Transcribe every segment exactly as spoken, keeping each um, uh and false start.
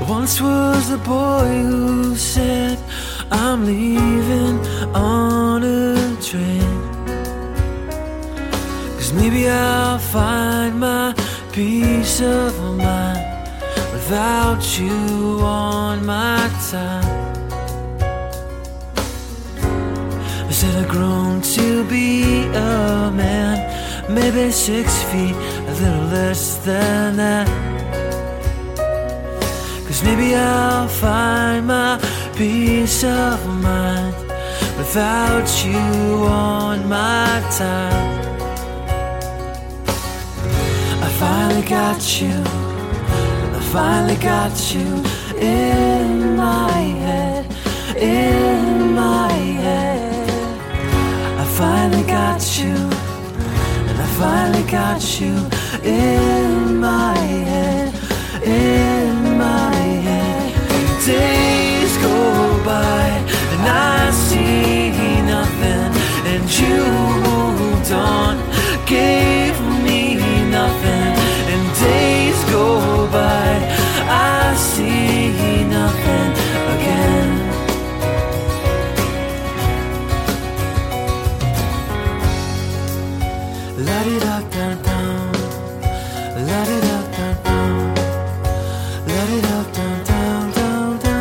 Once was the boy who said, I'm leaving on a train, 'cause maybe I'll find my peace of mind without you on my time. I said I've grown to be a man, maybe six feet, a little less than that. 'Cause maybe I'll find my peace of mind without you on my time. I finally got you, I finally got you in my head, in my head. I finally got you, and I finally got you in my head, in my head. Days go by and I see nothing, and you moved on, gave me nothing. And days go by, I see nothing again. La-di-da-da-da, la-di-da-da-da, la-di-da-da-da-da-da.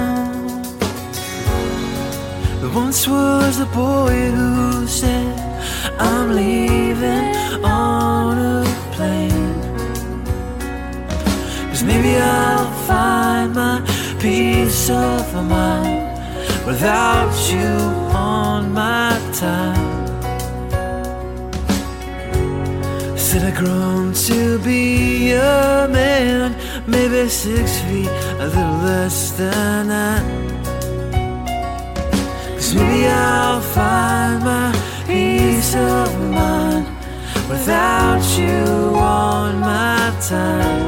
Once was the boy who said, I'm leaving on a plane, 'cause maybe I'll find my peace of mind without you on my time. Said I've grown to be a man, maybe six feet, a little less than that. 'Cause maybe I'll find my peace of mind without you on my time.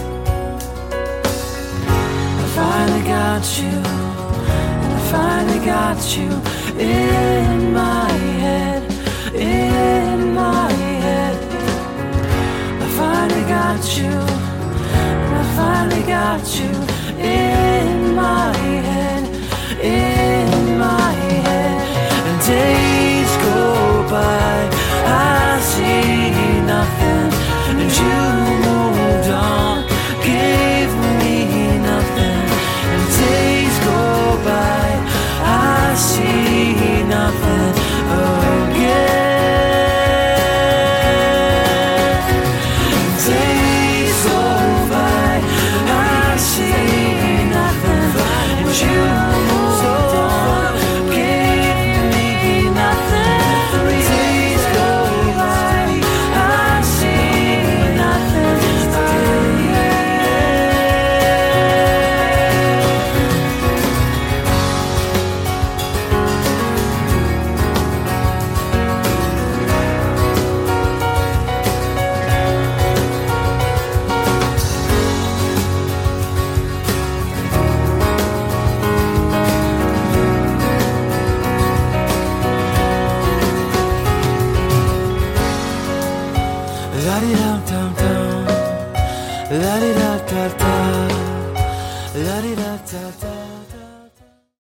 I finally got you, and I finally got you in my head, in my head. I finally got you, and I finally got you in my head, in my head. And days go by, I see nothing, and you